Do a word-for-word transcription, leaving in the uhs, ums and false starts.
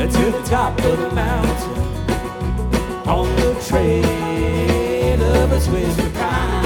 to the top of the mountain on the trail of a twisted pine.